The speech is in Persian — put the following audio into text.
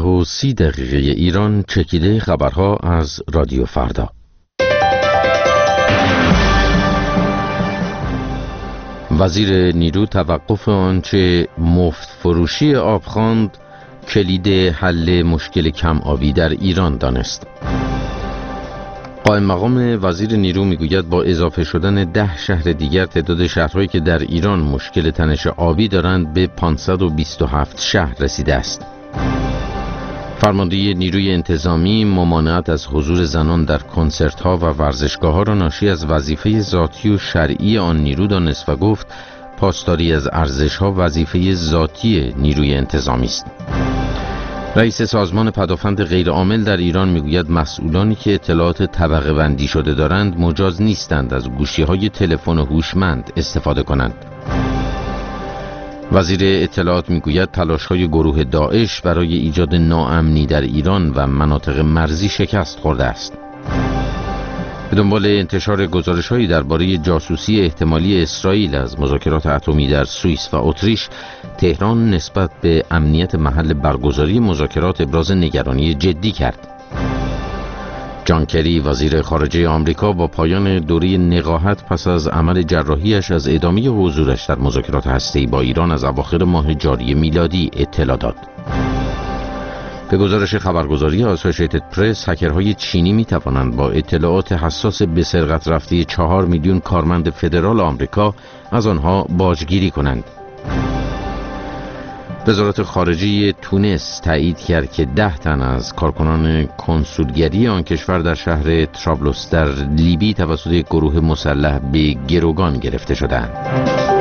11:30 ایران. چکیده خبرها از رادیو فردا. وزیر نیرو توقف آنچه مفت فروشی آب خواند کلید حل مشکل کم آبی در ایران دانست. قائم مقام وزیر نیرو میگوید با اضافه شدن 10 شهر دیگر تعداد شهرهایی که در ایران مشکل تنش آبی دارند به 527 شهر رسیده است. فرمانده نیروی انتظامی ممانعت از حضور زنان در کنسرت‌ها و ورزشگاه‌ها را ناشی از وظیفه ذاتی و شرعی آن نیرو دانست و گفت پاسداری از ارزش‌ها وظیفه ذاتی نیروی انتظامی است. رئیس سازمان پدافند غیرعامل در ایران میگوید مسئولانی که اطلاعات طبقه بندی شده دارند مجاز نیستند از گوشی‌های تلفن هوشمند استفاده کنند. وزیر اطلاعات میگوید تلاش‌های گروه داعش برای ایجاد ناامنی در ایران و مناطق مرزی شکست خورده است. به دنبال انتشار گزارش‌هایی درباره جاسوسی احتمالی اسرائیل از مذاکرات اتمی در سوئیس و اتریش، تهران نسبت به امنیت محل برگزاری مذاکرات ابراز نگرانی جدی کرد. جان کری وزیر خارجه آمریکا با پایان دوره نقاهت پس از عمل جراحیش از ادامه حضورش در مذاکرات هسته‌ای با ایران از اواخر ماه جاری میلادی اطلاع داد. به گزارش خبرگزاری آسوشیتد پرس، هکرهای چینی می توانند با اطلاعات حساس به سرقت رفته 4 میلیون کارمند فدرال آمریکا از آنها باجگیری کنند. وزارت خارجه تونس تایید کرد که 10 تن از کارکنان کنسولگری آن کشور در شهر طرابلس در لیبی توسط گروه مسلح به گروگان گرفته شدند.